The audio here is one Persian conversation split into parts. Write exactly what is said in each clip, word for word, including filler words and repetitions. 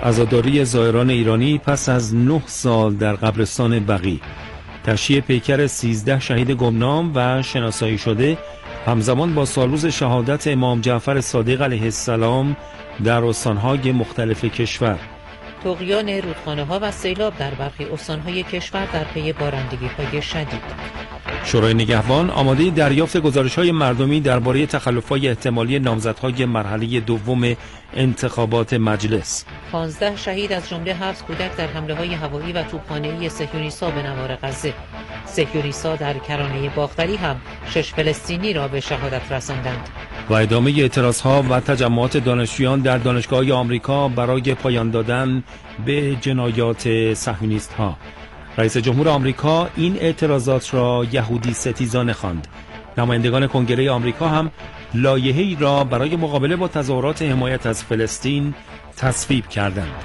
عزاداری زائران ایرانی پس از نه سال در قبرستان بقیع. تشییع پیکر سیزده شهید گمنام و شناسایی شده همزمان با سالروز شهادت امام جعفر صادق علیه السلام در استان‌های مختلف کشور. طغیان رودخانه‌ها و سیلاب در برخی استان‌های کشور در پی بارندگی‌های شدید. شورای نگهبان آماده دریافت گزارش‌های مردمی درباره تخلف‌های احتمالی نامزدهای مرحله دوم انتخابات مجلس. پانزده شهید از جمله هفت کودک در حمله‌های هوایی و توپخانه‌ای صهیونیست‌ها به نوار غزه. صهیونیست‌ها در کرانه باختری هم شش فلسطینی را به شهادت رساندند. و ادامه اعتراضها و تجمعات دانشجویان در دانشگاه‌های آمریکا برای پایان دادن به جنایات صهیونیست‌ها. رئیس جمهور آمریکا این اعتراضات را یهودی ستیزانه خواند. نمایندگان کنگره آمریکا هم لایحه‌ای را برای مقابله با تظاهرات حمایت از فلسطین تصویب کردند.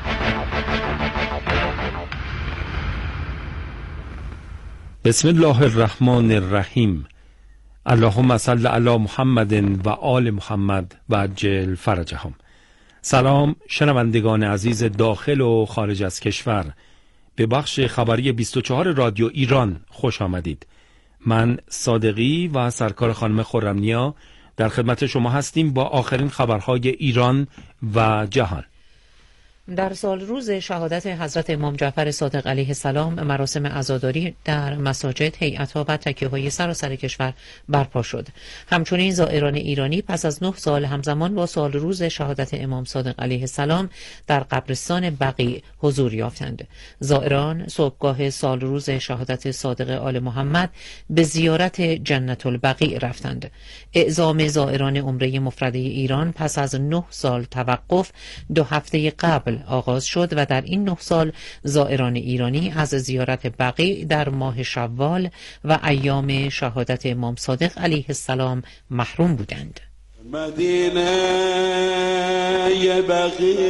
بسم الله الرحمن الرحیم. اللهم صل علی محمد و آل محمد و عجل فرجهم. سلام شنوندگان عزیز داخل و خارج از کشور، به بخش خبری بیست و چهار رادیو ایران خوش آمدید. من صادقی و سرکار خانم خرم‌نیا در خدمت شما هستیم با آخرین خبرهای ایران و جهان. در سال روز شهادت حضرت امام جعفر صادق علیه السلام مراسم عزاداری در مساجد، هیئت‌ها و تکیه‌های سراسر کشور برپا شد. همچنین زائران ایرانی پس از نه سال همزمان با سال روز شهادت امام صادق علیه السلام در قبرستان بقیع حضور یافتند. زائران صبحگاه سال روز شهادت صادق آل محمد به زیارت جنت البقیع رفتند. اعزام زائران عمره مفرده ایران پس از نه سال توقف دو هفته قبل آغاز شد و در این نه سال زائران ایرانی از زیارت بقیع در ماه شوال و ایام شهادت امام صادق علیه السلام محروم بودند. مدینه یه بقیع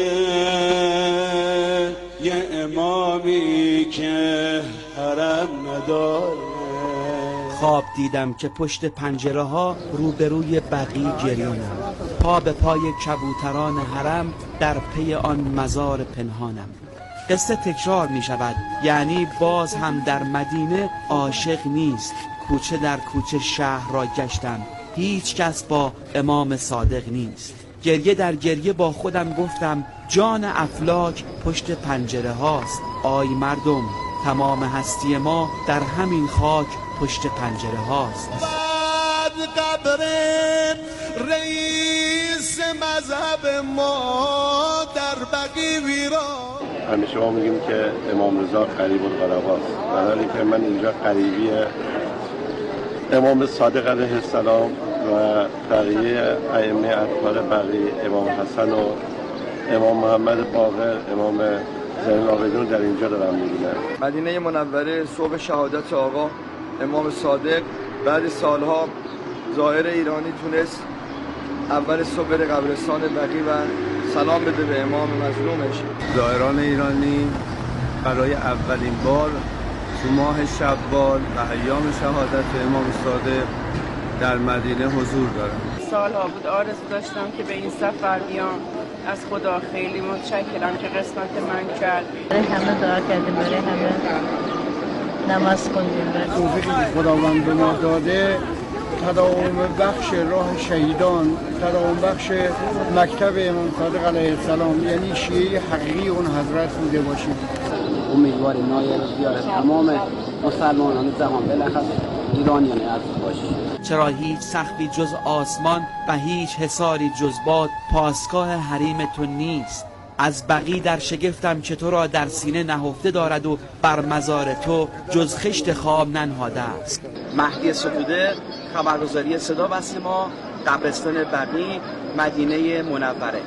یه امامی که حرم نداره. خواب دیدم که پشت پنجره ها روبروی بقیع گریانم، پا به پای کبوتران حرم در پی آن مزار پنهانم. قصه تکرار می شود، یعنی باز هم در مدینه عاشق نیست. کوچه در کوچه شهر را گشتم، هیچ کس با امام صادق نیست. گریه در گریه با خودم گفتم جان افلاک پشت پنجره هاست. آی مردم، تمام هستی ما در همین خاک پشت پنجره هاست. بعد قبر رئیس مذهب ما در بقیع ویران. همیشه ما میگیم که امام رضا قریب القرباست، در حالی که من اینجا قریبی امام صادق علیه السلام و بقیه ائمه اطهار بقیع، امام حسن و امام محمد باقر، امام زین العابدین در اینجا دارم میبینم. مدینه منوره صبح شهادت آقا امام صادق، بعد سالها زائر ایرانی تونست اول صبح بره قبرستان بقیع و سلام بده به امام مظلومش. زائران ایرانی برای اولین بار تو ماه شوال و ایام شهادت امام صادق در مدینه حضور دارم. سالها بود آرزو داشتم که به این سفر بیام. از خدا خیلی متشکرم که قسمت من کرد. برای همه دعا کردیم، برای همه نماز خوندیم. توفیقی که خداوند به ما داده، تداوم بخش راه شهیدان، تداوم بخش مکتب امام صادق علیه السلام، یعنی شیعه حقیقی اون حضرت بوده باشیم. امیدواریم نایل زیارت تمام مسلمانان جهان، بالاخره ایرانیان عزیز باشیم. چرا هیچ سقفی جز آسمان و هیچ حصاری جز باد پاسگاه حریم تو نیست؟ از بقیع در شگفتم که تو را در سینه نهفته دارد و بر مزار تو جز خشت خواب ننهاده است. مهدی ستوده، خبرگزاری صدا و سیما، قبرستان بقیع، مدینه منوره.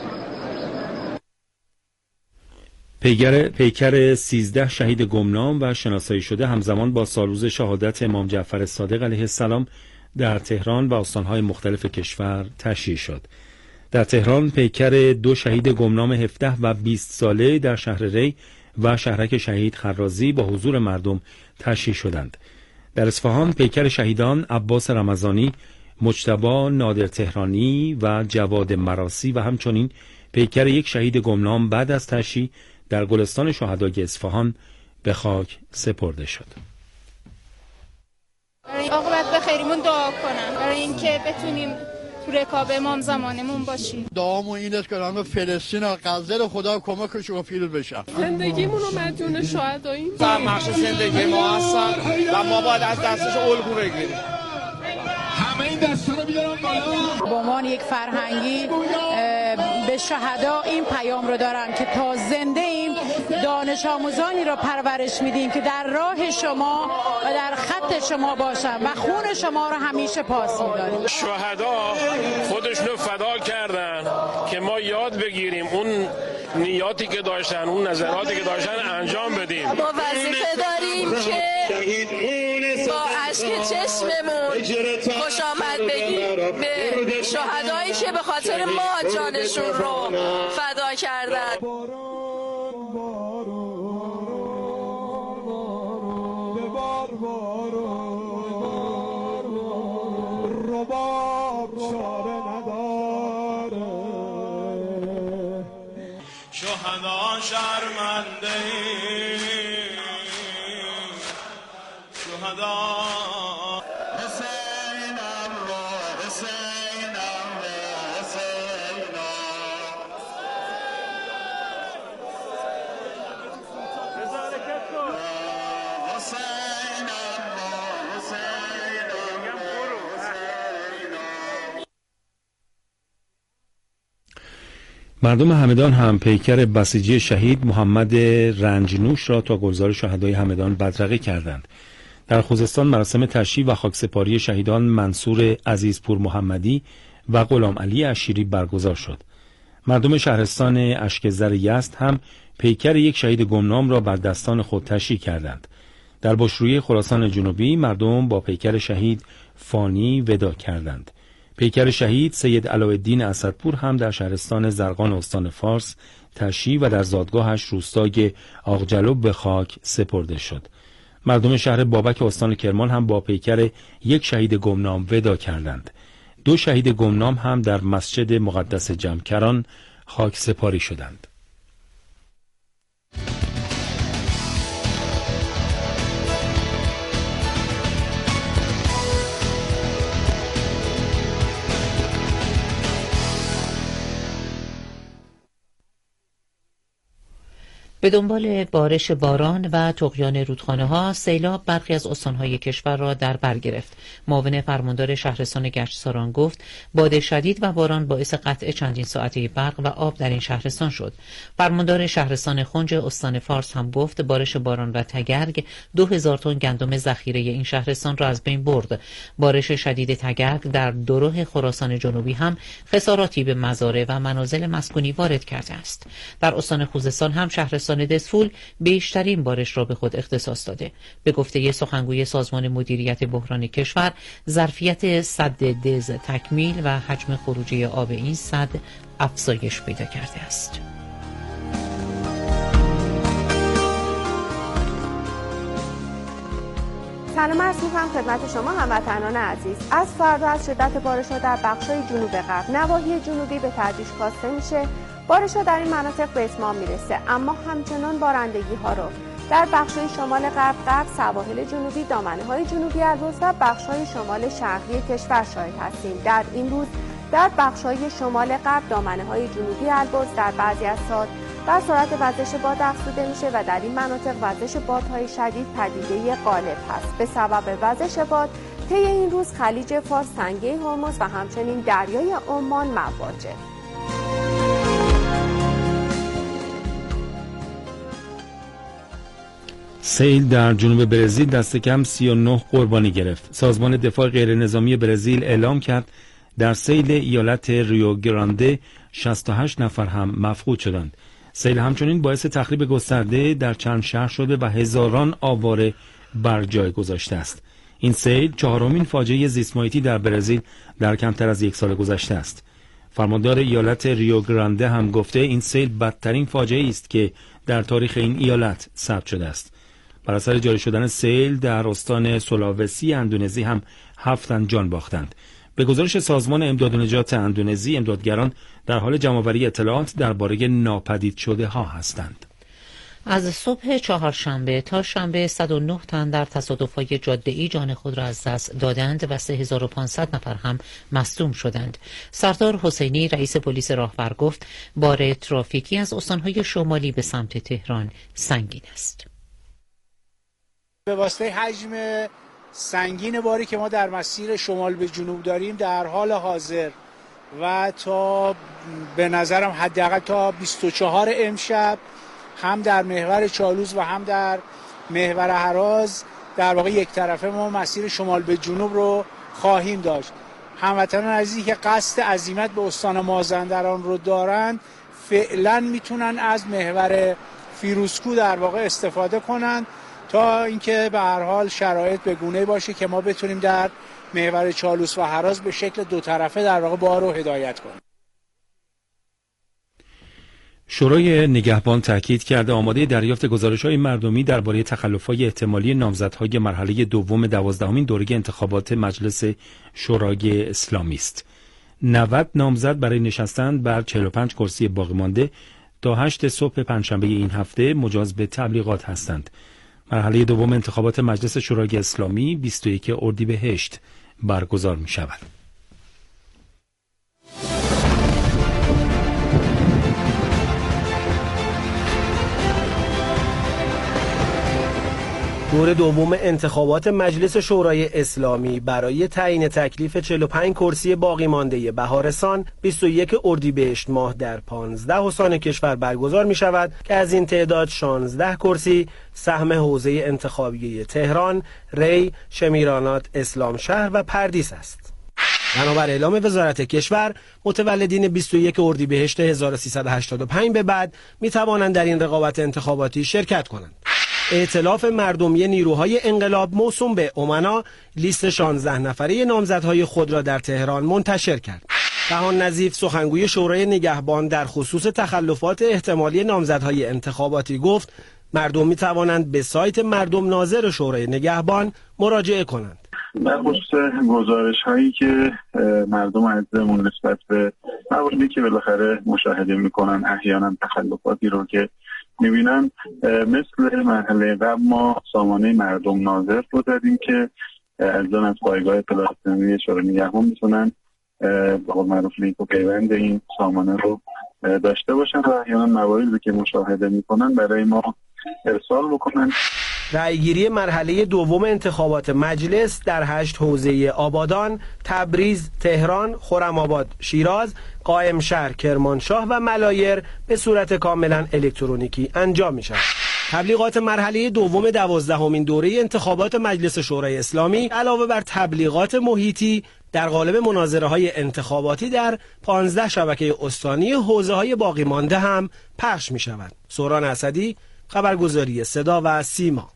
پیکر پیکر سیزده شهید گمنام و شناسایی شده همزمان با سالروز شهادت امام جعفر صادق علیه السلام در تهران و استان‌های مختلف کشور تشییع شد. در تهران پیکر دو شهید گمنام هفده و بیست ساله در شهر ری و شهرک شهید خرازی با حضور مردم تشییع شدند. در اصفهان پیکر شهیدان عباس رمضانی، مجتبی نادر تهرانی و جواد مراسی و همچنین پیکر یک شهید گمنام بعد از تشییع در گلستان شهدای اصفهان به خاک سپرده شد. برای عاقبت به خیریمون دعا کنم، برای اینکه بتونیم تو رکاب امام زمانمون باشیم. دعامون این است که همه فلسطین و غزه رو خدا کمکش رو پیروز بشه. زندگیمون رو مدیون شهداییم. سرمخش زندگی ما هستن و ما باید از دستش الگو بگیریم. همه این دستا رو بیارن بالا. به عنوان یک فرهنگی به شهدا این پیام رو دارم که تا زنده ایم دانش آموزانی را پرورش میدیم که در راه شما و در خط شما باشن و خون شما رو همیشه پاس میداریم. شهدا خودشونو فدا کردن که ما یاد بگیریم اون نیاتی که داشتن، اون نظراتی که داشتن انجام بدیم. ما وظیفه داریم که با اشک چشممون خوش آمد بگیم به شهدایی که به خاطر ما جانشون رو فدا کردن. شهدا شرمنده شهدا حسینم را حسینم را حسینا حسینم را حسینم مردم همدان هم پیکر بسیجی شهید محمد رنجنوش را تا گلزار شهدای همدان بدرقه کردند. در خوزستان مراسم تشییع و خاکسپاری شهیدان منصور عزیزپور محمدی و غلام علی اشیری برگزار شد. مردم شهرستان اشکزر یزد هم پیکر یک شهید گمنام را بر دستان خود تشییع کردند. در بشرویه خراسان جنوبی مردم با پیکر شهید فانی ودا کردند. پیکر شهید سید علاءالدین اسدپور هم در شهرستان زرقان استان فارس تشییع و در زادگاهش روستای آقجلو به خاک سپرده شد. مردم شهر بابک استان کرمان هم با پیکر یک شهید گمنام ودا کردند. دو شهید گمنام هم در مسجد مقدس جمکران خاک سپاری شدند. به دنبال بارش باران و طغیان رودخانه ها، سیلاب برخی از استانهای کشور را در بر گرفت. معاون فرماندار شهرستان گشتساران گفت باد شدید و باران باعث قطع چندین ساعته برق و آب در این شهرستان شد. فرماندار شهرستان خنج استان فارس هم گفت بارش باران و تگرگ دو هزار تن گندم ذخیره این شهرستان را از بین برد. بارش شدید تگرگ در دوروه خراسان جنوبی هم خساراتی به مزارع و منازل مسکونی وارد کرده است. در استان خوزستان هم شهرستان دسفول بیشترین بارش را به خود اختصاص داده. به گفته سخنگوی سازمان مدیریت بحران کشور، ظرفیت سد دز تکمیل و حجم خروجی آب این سد افزایش پیدا کرده است. سلام عرض می‌کنم خدمت شما هموطنان عزیز. از فردا از شدت بارش‌ها در بخش‌های جنوب غرب نواحی جنوبی به تدریج کاسته میشه. بارش‌ها در این مناطق به اتمام میرسه، اما همچنان بارندگی‌ها رو در بخش‌های شمال غرب، غرب، سواحل جنوبی، دامنه‌های جنوبی البرز و بخش‌های شمال شرقی کشور شاهد هستیم. در این روز در بخش‌های شمال غرب، دامنه‌های جنوبی البرز در بعضی از ساعات بر سرعت وزش باد افزوده میشه و در این مناطق وزش بادهای شدید پدیده غالب هست. به سبب وزش باد طی این روز خلیج فارس، تنگه هرمز و همچنین دریای عمان مواجه. سیل در جنوب برزیل دست کم سی و نه قربانی گرفت. سازمان دفاع غیر نظامی برزیل اعلام کرد در سیل ایالت ریو گرانده شصت و هشت نفر هم مفقود شدند. سیل همچنین باعث تخریب گسترده در چند شهر شده و هزاران آواره بر جای گذاشته است. این سیل چهارمین فاجعه زیست محیطی در برزیل در کمتر از یک سال گذشته است. فرماندار ایالت ریو گرانده هم گفته این سیل بدترین فاجعه است که در تاریخ این ایالت ثبت شده است. بر اثر جاری شدن سیل در استان سولاوسی اندونزی هم هفت تن جان باختند. به گزارش سازمان امداد و نجات اندونزی، امدادگران در حال جمع‌آوری اطلاعات درباره ناپدید شده ها هستند. از صبح چهارشنبه تا شنبه صد و نه تن در تصادف‌های جاده‌ای جان خود را از دست دادند و سه هزار و پانصد نفر هم مصدوم شدند. سردار حسینی رئیس پلیس راهور گفت بار ترافیکی از استان‌های شمالی به سمت تهران سنگین است. به واسطه حجم سنگین باری که ما در مسیر شمال به جنوب داریم در حال حاضر و تا به نظرم حداقل تا بیست و چهار امشب هم در محور چالوس و هم در محور هراز در واقع یک طرفه ما مسیر شمال به جنوب رو خواهیم داشت. هموطنان عزیزی که قصد عزیمت به استان مازندران رو دارند فعلا میتونن از محور فیروزکو در واقع استفاده کنند تا اینکه به هر حال شرایط به گونه باشه که ما بتونیم در محور چالوس و هراز به شکل دو طرفه در واقع بار رو هدایت کنیم. شورای نگهبان تاکید کرده آماده دریافت گزارش‌های مردمی درباره تخلف‌های احتمالی نامزدهای مرحله دوم دوازدهمین دوره انتخابات مجلس شورای اسلامی است. نود نامزد برای نشستن بر چهل و پنج کرسی باقی مانده تا هشت صبح پنجشنبه این هفته مجاز به تبلیغات هستند. مرحله دوم انتخابات مجلس شورای اسلامی بیست و یک اردیبهشت برگزار می شود. دور دوم انتخابات مجلس شورای اسلامی برای تعیین تکلیف چهل و پنج کرسی باقی مانده بهارستان بیست و یک اردیبهشت ماه در پانزده استان کشور برگزار می شود که از این تعداد شانزده کرسی سهم حوزه انتخابی تهران، ری، شمیرانات، اسلام شهر و پردیس است. بنابر اعلام وزارت کشور، متولدین بیست و یک اردیبهشت هزار و سیصد و هشتاد و پنج به بعد می توانند در این رقابت انتخاباتی شرکت کنند. ائتلاف مردمی نیروهای انقلاب موسوم به امنا لیست شانزده نفره نامزدهای خود را در تهران منتشر کرد. بهان نظیف سخنگوی شورای نگهبان در خصوص تخلفات احتمالی نامزدهای انتخاباتی گفت مردم می توانند به سایت مردم ناظر شورای نگهبان مراجعه کنند. در خصوص گزارش هایی که مردم عزیزمون نسبت به مواردی که بالاخره مشاهده میکنن احیانا تخلفاتی رو که میبینن، مثل مرحله قبل ما سامانه مردم ناظر رو دادیم که عزیزان از پایگاه اطلاعات عمومی شورای نگهبان میتونن به قول معروف لینک و پیوند این سامانه رو داشته باشن و احیانا مواردی که مشاهده میکنن برای ما ارسال بکنن. رأیگیری مرحله دوم انتخابات مجلس در هشت حوزه آبادان، تبریز، تهران، خرم‌آباد، شیراز، قائمشهر، کرمانشاه و ملایر به صورت کاملا الکترونیکی انجام می شود. تبلیغات مرحله دوم دوازدهمین دوره انتخابات مجلس شورای اسلامی علاوه بر تبلیغات محیطی در قالب مناظره های انتخاباتی در پانزده شبکه استانی حوزه های باقی مانده هم پخش می شود. سوران اسدی، خبرگزاری صدا و سیما.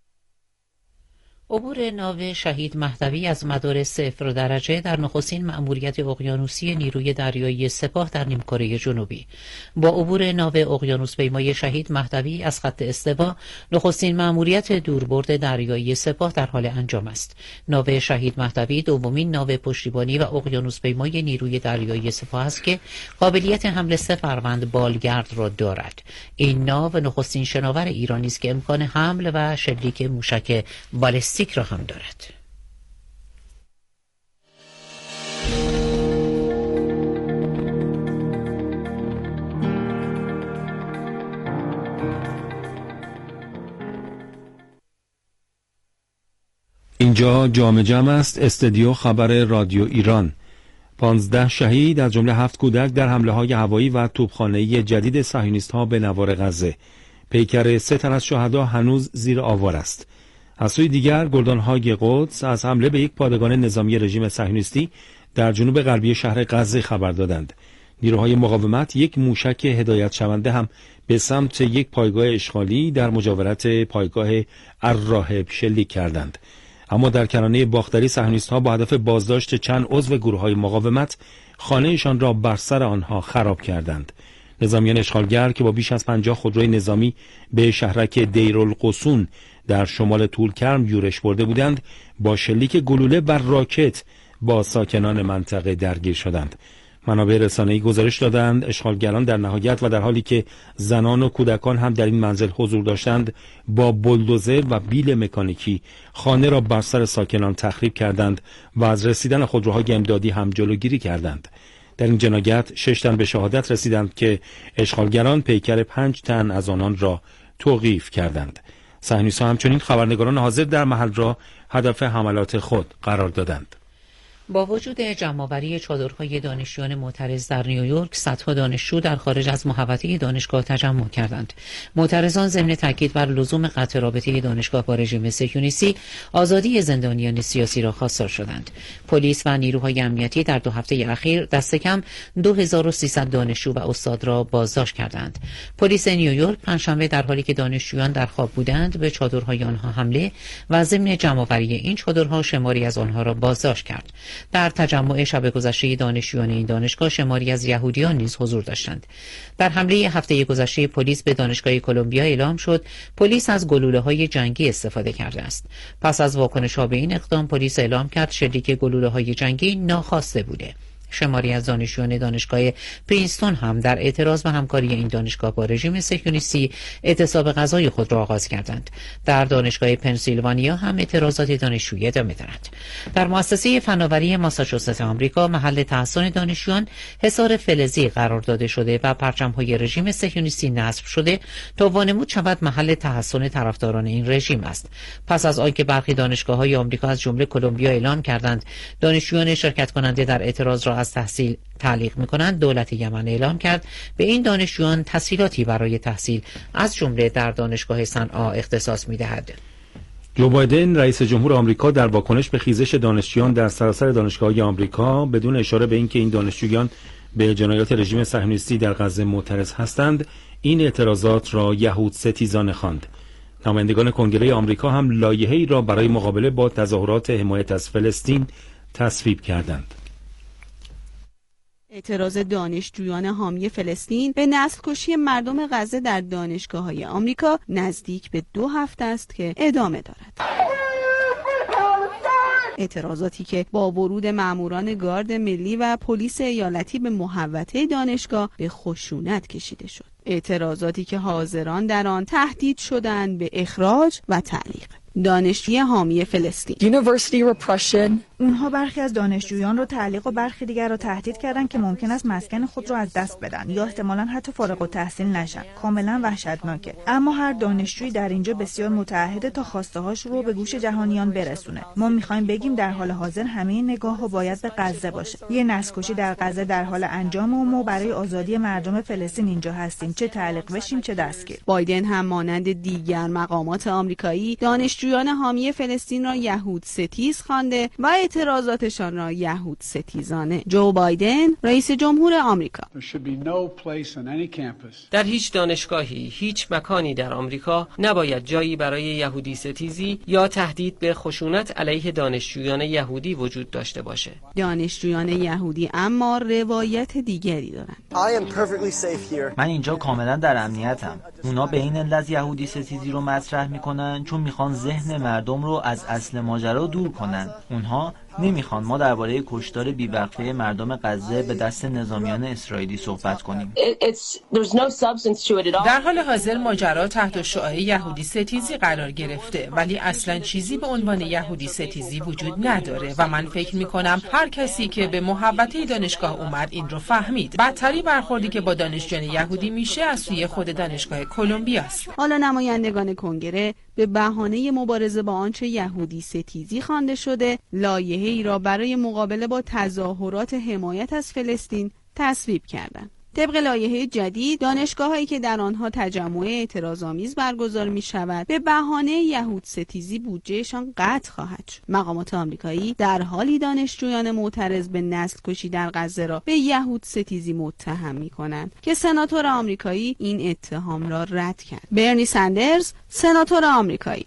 عبور ناو شهید مهدوی از مدار صفر درجه در نخستین مأموریت اقیانوسی نیروی دریایی سپاه در نیمکره جنوبی. با عبور ناو اقیانوس پیمای شهید مهدوی از خط استوا، نخستین مأموریت دوربرد دریایی سپاه در حال انجام است. ناو شهید مهدوی دومین ناو پشتیبانی و اقیانوس پیمای نیروی دریایی سپاه است که قابلیت حمل سه فروند بالگرد را دارد. این ناو نخستین شناور ایرانی است که امکان حمل و شلیک موشک بالستیک را هم دارد. اینجا جام جمع است، استودیو خبر رادیو ایران. پانزده شهید از جمله هفت کودک در حمله های هوایی و توپخانه‌ای جدید صهیونیست ها به نوار غزه. پیکر سه تن از شهدا هنوز زیر آوار است. از سوی دیگر گلدانهای قدس از حمله به یک پادگان نظامی رژیم صهیونیستی در جنوب غربی شهر غزه خبر دادند. نیروهای مقاومت یک موشک هدایت شونده هم به سمت یک پایگاه اشغالی در مجاورت پایگاه الراهب شلیک کردند. اما در کرانه باختری صهیونیست‌ها با هدف بازداشت چند عضو گروه‌های مقاومت خانه‌شان را بر سر آنها خراب کردند. نظامیان اشغالگر که با بیش از پنجاه خودروی نظامی به شهرک دیرالقصون در شمال طولکرم یورش برده بودند، با شلیک گلوله بر راکت با ساکنان منطقه درگیر شدند. منابع رسانه‌ای گزارش دادند اشغالگران در نهایت و در حالی که زنان و کودکان هم در این منزل حضور داشتند با بولدوزر و بیل مکانیکی خانه را بر سر ساکنان تخریب کردند و از رسیدن خودروهای امدادی هم جلوگیری کردند. در این جنایت شش تن به شهادت رسیدند که اشغالگران پیکر پنج تن از آنان را توقیف کردند. صهیونیست‌ها همچنین خبرنگاران حاضر در محل را هدف حملات خود قرار دادند. با وجود جمع‌آوری چادرهای دانشجویان معترض در نیویورک، صدها دانشجو در خارج از محوطه دانشگاه تجمع کردند. معترضان ضمن تاکید بر لزوم قطع رابطه دانشگاه با رژیم صهیونیستی، آزادی زندانیان سیاسی را خواستار شدند. پلیس و نیروهای امنیتی در دو هفته اخیر دست کم دو هزار و سیصد دانشجو و استاد را بازداشت کردند. پلیس نیویورک پنجشنبه در حالی که دانشجویان در خواب بودند به چادرهای آنها حمله و ضمن جمع‌آوری این چادرها شماری از آنها را بازداشت کرد. در تجمع شب گذشته دانشجویان این دانشگاه شماری از یهودیان نیز حضور داشتند. در حمله هفته گذشته پلیس به دانشگاه کلمبیا اعلام شد پلیس از گلوله‌های جنگی استفاده کرده است. پس از واکنش‌ها به این اقدام پلیس اعلام کرد شلیک گلوله‌های جنگی ناخواسته بوده. شماری از دانشجویان دانشگاه پرینستون هم در اعتراض به همکاری این دانشگاه با رژیم صهیونیستی اعتصاب غذای خود را آغاز کردند. در دانشگاه پنسیلوانیا هم اعتراضات دانشجویی ادامه دارد. در مؤسسه فناوری ماساچوست آمریکا محل تحصن دانشجویان حصار فلزی قرار داده شده و پرچم‌های رژیم صهیونیستی نصب شده تا وانمود شود محل تحصن طرفداران این رژیم است. پس از آنکه برخی دانشگاه‌های آمریکا از جمله کلمبیا اعلام کردند دانشجویان شرکت کننده در اعتراض را از تحصیل تعلیق می‌کنند، دولت یمن اعلام کرد به این دانشجویان تسهیلاتی برای تحصیل از جمله در دانشگاه صنعا اختصاص می‌دهد. جو بایدن رئیس جمهور آمریکا در واکنش به خیزش دانشجویان در سراسر دانشگاه‌های آمریکا بدون اشاره به اینکه این دانشجویان به جنایات رژیم صهیونیستی در غزه معترض هستند، این اعتراضات را یهود ستیزانه خواند. نمایندگان کنگره آمریکا هم لایحه‌ای را برای مقابله با تظاهرات حمایت از فلسطین تصویب کردند. اعتراض دانشجویان حامی فلسطین به نسل کشی مردم غزه در دانشگاه‌های آمریکا نزدیک به دو هفته است که ادامه دارد. اعتراضاتی که با ورود ماموران گارد ملی و پلیس ایالتی به محوطه دانشگاه به خشونت کشیده شد. اعتراضاتی که حاضران در آن تهدید شدند به اخراج و تعلیق. دانشجوی حامی فلسطین اونها برخی از دانشجویان رو تعلیق و برخی دیگر رو تهدید کردن که ممکن است مسکن خود رو از دست بدن یا احتمالاً حتی فارغ التحصیل نشن. کاملا وحشتناکه. اما هر دانشجویی در اینجا بسیار متعهده تا خواسته هاش رو به گوش جهانیان برسونه. ما میخوایم بگیم در حال حاضر همه نگاه‌ها باید به غزه باشه. یه نسل‌کشی در غزه در حال انجام و ما برای آزادی مردم فلسطین اینجا هستیم، چه تعلیق بشیم چه دستگیر. بایدن هم مانند دیگر مقامات آمریکایی دانشجویان حامی فلسطین را یهود ستیز خوانده و اعتراضاتشان را یهود ستیزانه. جو بایدن رئیس جمهور آمریکا: در هیچ دانشگاهی، هیچ مکانی در آمریکا نباید جایی برای یهودی ستیزی یا تهدید به خشونت علیه دانشجویان یهودی وجود داشته باشه. دانشجویان یهودی اما روایت دیگری دارند. من اینجا کاملا در امنیتم. اونا به این علت یهودی ستیزی رو مطرح میکنن چون میخوان ذهن مردم رو از اصل ماجرا دور کنن. اونها نمیخوان ما درباره کشتار بی‌وقفه مردم غزه به دست نظامیان اسرائیلی صحبت کنیم. در حال حاضر ماجرا تحت شعاع یهودی ستیزی قرار گرفته، ولی اصلا چیزی به عنوان یهودی ستیزی وجود نداره و من فکر میکنم هر کسی که به محوطه دانشگاه اومد این رو فهمید. بدتری برخوردی که با دانشجویان یهودی میشه از سوی خود دانشگاه کلمبیا است. حالا نمایندگان کنگره به بهانه مبارزه با آنچه یهودی ستیزی خوانده شده، لایحه‌ای را برای مقابله با تظاهرات حمایت از فلسطین تصویب کردند. طبق لایحه جدید، دانشگاه‌هایی که در آنها تجمع اعتراض‌آمیز برگزار می‌شود، به بهانه یهود ستیزی بودجهشان قطع خواهد شد. مقامات آمریکایی در حالی دانشجویان معترض به نسل کشی در غزه را به یهود ستیزی متهم می‌کنند که سناتور آمریکایی این اتهام را رد کرد. برنی سندرز، سناتور آمریکایی: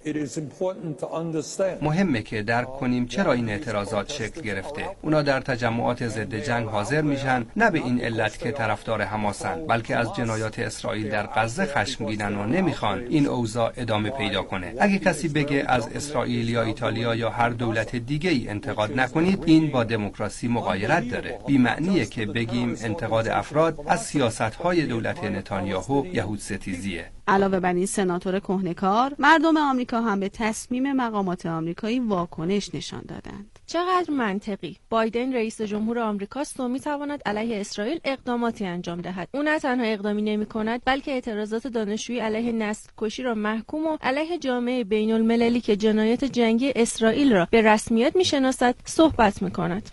مهمه که درک کنیم چرا این اعتراضات شکل گرفته. اونا در تجمعات ضد جنگ حاضر میشن، نه به این علت که طرفدار طرفدار حماسن، بلکه از جنایات اسرائیل در غزه خشمگینن و نمیخوان این اوضاع ادامه پیدا کنه. اگه کسی بگه از اسرائیل یا ایتالیا یا هر دولت دیگه ای انتقاد نکنید، این با دموکراسی مغایرت داره. بی معنیه که بگیم انتقاد افراد از سیاست‌های دولت نتانیاهو یهود ستیزیه. علاوه بر این، سناتور کهنه‌کار مردم آمریکا هم به تصمیم مقامات آمریکایی واکنش نشان دادند. چقدر منطقی. بایدن رئیس جمهور آمریکاست و میتواند علیه اسرائیل اقداماتی انجام دهد. او نه تنها اقدامی نمی‌کند، بلکه اعتراضات دانشجویی علیه نسل کشی را محکوم و علیه جامعه بین‌المللی که جنایات جنگی اسرائیل را به رسمیت می‌شناسد صحبت می‌کند.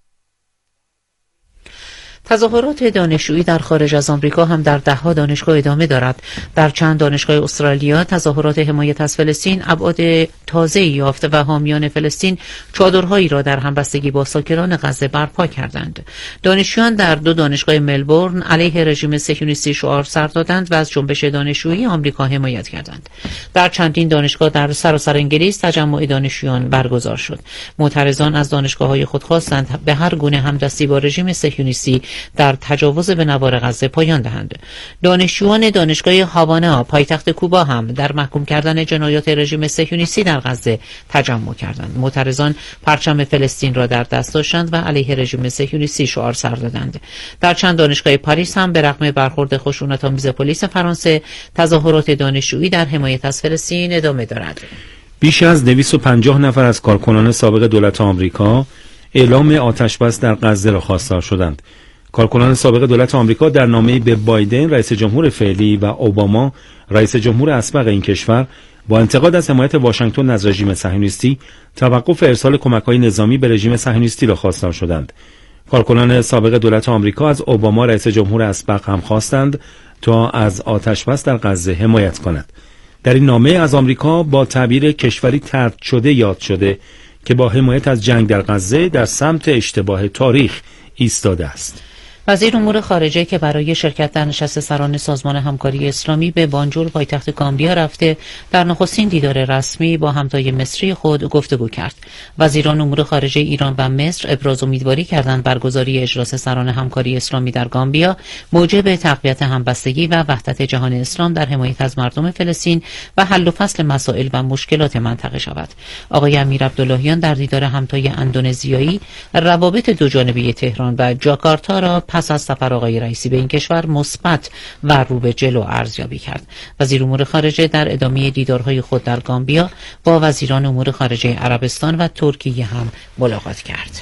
تظاهرات دانشجویی در خارج از آمریکا هم در ده‌ها دانشگاه ادامه دارد. در چند دانشگاه استرالیا تظاهرات حمایت از فلسطین ابعاد تازه‌ای یافت و حامیان فلسطین چادرهایی را در همبستگی با ساکنان غزه برپا کردند. دانشجویان در دو دانشگاه ملبورن علیه رژیم صهیونیستی شعار سر دادند و از جنبش دانشجویی آمریکا حمایت کردند. در چندین دانشگاه در سراسر انگلیس تجمع دانشجویان برگزار شد. معترضان از دانشگاه‌های خود خواستند به هر گونه همدستی با رژیم صهیونیستی در تجاوز به نوار غزه پایان دهند. دانشجویان دانشگاه هاوانا پایتخت کوبا هم در محکوم کردن جنایات رژیم صهیونیستی در غزه تجمع کردند. معترضان پرچم فلسطین را در دست داشتند و علیه رژیم صهیونیستی شعار سر دادند. در چند دانشگاه پاریس هم به رغم برخورد خشونت‌آمیز پلیس فرانسه، تظاهرات دانشجویی در حمایت از فلسطین ادامه دارد. بیش از دویست و پنجاه نفر از کارکنان سابق دولت آمریکا اعلام آتش‌بس در غزه را خواستار شدند. کارکنان سابق دولت آمریکا در نامه‌ای به بایدن رئیس جمهور فعلی و اوباما رئیس جمهور اسبق این کشور با انتقاد از حمایت واشنگتن از رژیم صهیونیستی توقف ارسال کمک‌های نظامی به رژیم صهیونیستی را خواستار شدند. کارکنان سابق دولت آمریکا از اوباما رئیس جمهور اسبق هم خواستند تا از آتش‌بس در غزه حمایت کند. در این نامه از آمریکا با تعبیر کشوری طرد شده یاد شده که با حمایت از جنگ در غزه در سمت اشتباه تاریخ ایستاده است. وزیر امور خارجه که برای شرکت در نشست سران سازمان همکاری اسلامی به بانجول پایتخت گامبیا رفته، در نخستین دیدار رسمی با همتای مصری خود گفتگو کرد. وزیران امور خارجه ایران و مصر ابراز امیدواری کردند برگزاری اجلاس سران همکاری اسلامی در گامبیا موجب تقویت همبستگی و وحدت جهان اسلام در حمایت از مردم فلسطین و حل و فصل مسائل و مشکلات منطقه شود. آقای امیر عبداللهیان در دیدار همتای اندونزیایی روابط دوجانبه تهران و جاکارتا را پس از سفر آقای رئیسی به این کشور مثبت و رو به جلو ارزیابی کرد. وزیر امور خارجه در ادامه دیدارهای خود در گامبیا با وزیران امور خارجه عربستان و ترکیه هم ملاقات کرد.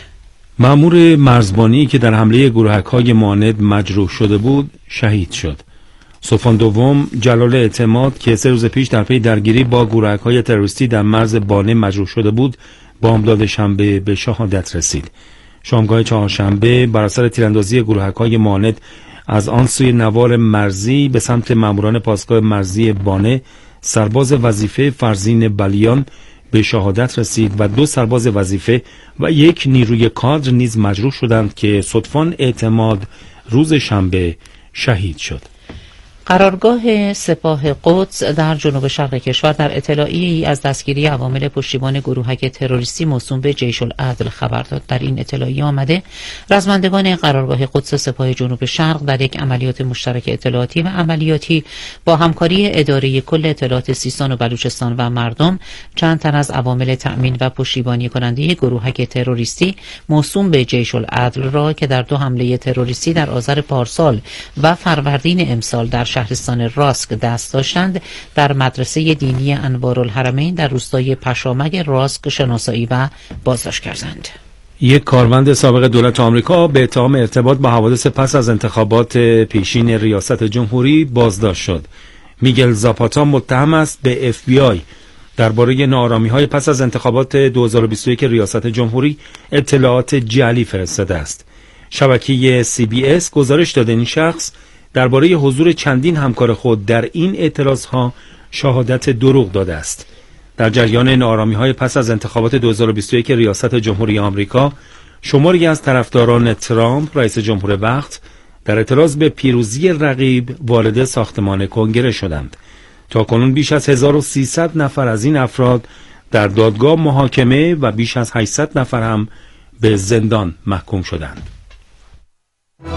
مأمور مرزبانی که در حمله گروهک‌های معاند مجروح شده بود شهید شد. صفحان دوم جلال اعتماد که سه روز پیش در پی درگیری با گروهک‌های تروریستی در مرز بانه مجروح شده بود، بامداد شنبه به شهادت رسید. شامگاه چهارشنبه بر اثر تیراندازی گروهک‌های معاند از آن سوی نوار مرزی به سمت ماموران پاسگاه مرزی بانه، سرباز وظیفه فرزین بلیان به شهادت رسید و دو سرباز وظیفه و یک نیروی کادر نیز مجروح شدند که صدفان اعتماد روز شنبه شهید شد. قرارگاه سپاه قدس در جنوب شرق کشور در اطلاعیه‌ای از دستگیری عوامل پشتیبان گروهک تروریستی موسوم به جیش العدل خبر داد. در این اطلاعیه آمده رزمندگان قرارگاه قدس سپاه جنوب شرق در یک عملیات مشترک اطلاعاتی و عملیاتی با همکاری اداره کل اطلاعات سیستان و بلوچستان و مردم چند تن از عوامل تأمین و پشتیبانی کننده گروهک تروریستی موسوم به جیش العدل را که در دو حمله تروریستی در آذر پارسال و فروردین امسال در شهرستان راسک دست داشتند، در مدرسه دینی انوارالحرمین در روستای پشامک راسک شناسایی و بازداشت کردند. یک کارمند سابق دولت آمریکا به اتهام ارتباط با حوادث پس از انتخابات پیشین ریاست جمهوری بازداشت شد. میگل زاپاتا متهم است به اف بی آی درباره ناآرامی‌های پس از انتخابات دو هزار و بیست و یک ریاست جمهوری اطلاعات جعلی فرستاده است. شبکه سی بی اس گزارش داده این شخص درباره حضور چندین همکار خود در این اعتراضها شهادت دروغ داده است. در جریان ناآرامی‌های پس از انتخابات دو هزار و بیست و یک ریاست جمهوری آمریکا، شماری از طرفداران ترامپ رئیس جمهور وقت در اعتراض به پیروزی رقیب وارد ساختمان کنگره شدند. تاکنون بیش از هزار و سیصد نفر از این افراد در دادگاه محاکمه و بیش از هشتصد نفر هم به زندان محکوم شدند.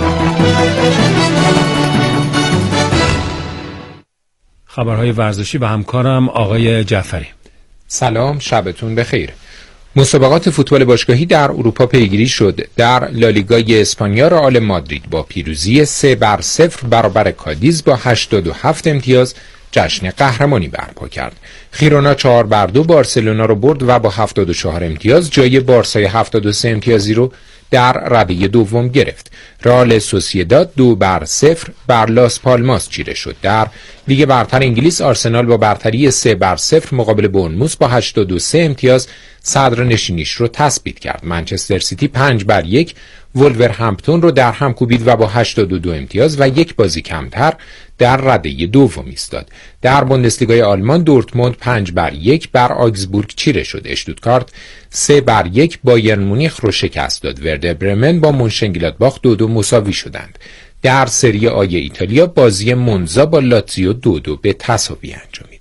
خبرهای ورزشی و همکارم آقای جعفری. سلام، شبتون بخیر. مسابقات فوتبال باشگاهی در اروپا پیگیری شد. در لالیگای اسپانیا رئال مادرید با پیروزی سه بر صفر برابر کادیز با هشتاد و هفت امتیاز جشن قهرمانی برپا کرد. خیرونا چهار بر دو بارسلونا رو برد و با هفتاد و چهار امتیاز جای بارسای هفتاد و سه امتیازی رو در رده دوم گرفت. رئال سوسییداد دو بر صفر بر لاس پالماس چیره شد. در لیگ برتر انگلیس آرسنال با برتری سه بر صفر مقابل بورنموث با هشتاد و سه امتیاز صدر نشینیش رو تثبیت کرد. منچستر سیتی پنج بر یک ولورهمپتون رو در هم کوبید و با هشتاد و دو امتیاز و یک بازی کمتر در رده دوم ایستاد. در بوندسلیگای آلمان دورتموند پنج بر یک بر آگزبورگ چیره شد. اشتوتگارت سه بر یک بایرن مونیخ رو شکست داد. وردر برمن با مونشنگلادباخ دو دو مساوی شدند. در سری آ ایتالیا بازی مونزا با لاتزیو دو دو به تساوی انجامید.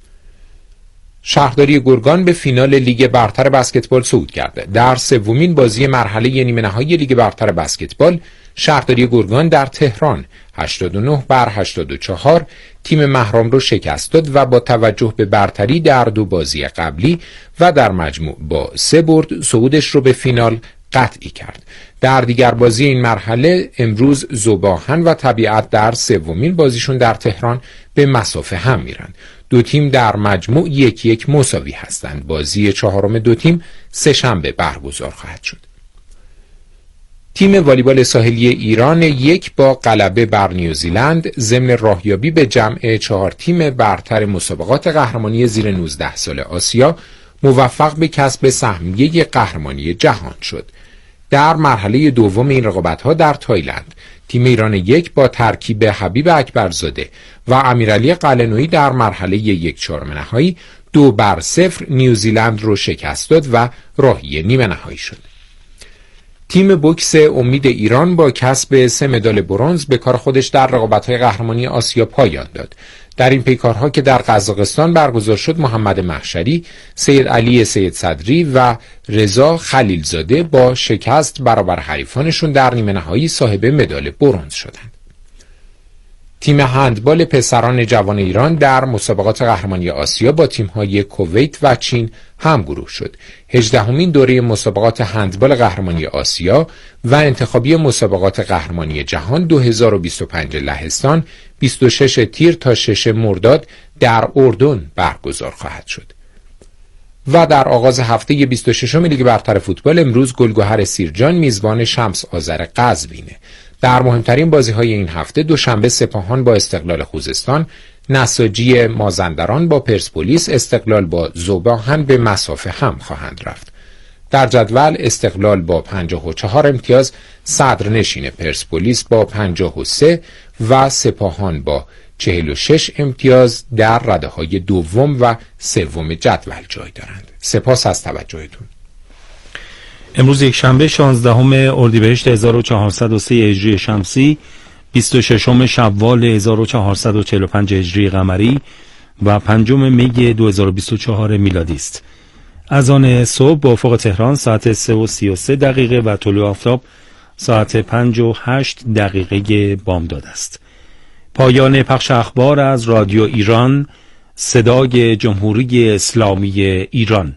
شهرداری گرگان به فینال لیگ برتر بسکتبال صعود کرده. در سومین بازی مرحله نیمه نهایی لیگ برتر بسکتبال شهرداری گرگان در تهران هشتاد و نه بر هشتاد و چهار تیم محرم رو شکست داد و با توجه به برتری در دو بازی قبلی و در مجموع با سه برد صعودش رو به فینال قطعی کرد. در دیگر بازی این مرحله امروز ذوب‌آهن و طبیعت در سومین بازیشون در تهران به مسافه هم میرن. دو تیم در مجموع یک یک مساوی هستند. بازی چهارم دو تیم سه شنبه برگزار خواهد شد. تیم والیبال ساحلی ایران یک با غلبه بر نیوزیلند ضمن راهیابی به جمع چهار تیم برتر مسابقات قهرمانی زیر نوزده سال آسیا موفق به کسب سهمیه قهرمانی جهان شد. در مرحله دوم این رقابت‌ها در تایلند تیم ایران یک با ترکیب حبیب اکبرزاده و امیرعلی قلعه‌نویی در مرحله یک چهارم نهایی دو بر صفر نیوزیلند رو شکست داد و راهی نیمه نهایی شد. تیم بوکس امید ایران با کسب سه مدال برنز به کار خودش در رقابت‌های قهرمانی آسیا پایان داد. در این پیکارها که در قزاقستان برگزار شد محمد محشری، سید علی سید صدری و رضا خلیلزاده با شکست برابر حریفانشون در نیمه نهایی صاحب مدال برنز شدند. تیم هندبال پسران جوان ایران در مسابقات قهرمانی آسیا با تیم‌های کویت و چین همگروه شد. هجدهمین دوره مسابقات هندبال قهرمانی آسیا و انتخابی مسابقات قهرمانی جهان دو هزار و بیست و پنج لهستان بیست و شش تیر تا شش مرداد در اردن برگزار خواهد شد. و در آغاز هفته بیست و ششم لیگ برتر فوتبال امروز گلگهر سیرجان میزبان شمس آذر قزوینه. در مهمترین بازی‌های این هفته دوشنبه سپاهان با استقلال خوزستان، نساجی مازندران با پرسپولیس، استقلال با ذوب‌آهن به مسافه هم خواهند رفت. در جدول استقلال با پنجاه و چهار امتیاز صدرنشین، پرسپولیس با پنجاه و سه و سپاهان با چهل و شش امتیاز در رده‌های دوم و سوم جدول جای دارند. سپاس از توجهتون. امروز یک شنبه شانزدهم اردیبهشت هزار و چهارصد و سه هجری شمسی، بیست و ششم شوال هزار و چهارصد و چهل و پنج هجری قمری و پنجم می دو هزار و بیست و چهار میلادی است. از آن صبح با افق تهران ساعت سه و سی و سه دقیقه و طلوع آفتاب ساعت پنج و هشت دقیقه بامداد است. پایان پخش اخبار از رادیو ایران، صدای جمهوری اسلامی ایران.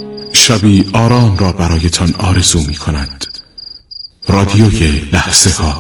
شبی آرام را برایتان آرزو می کند. رادیوی لحظه ها.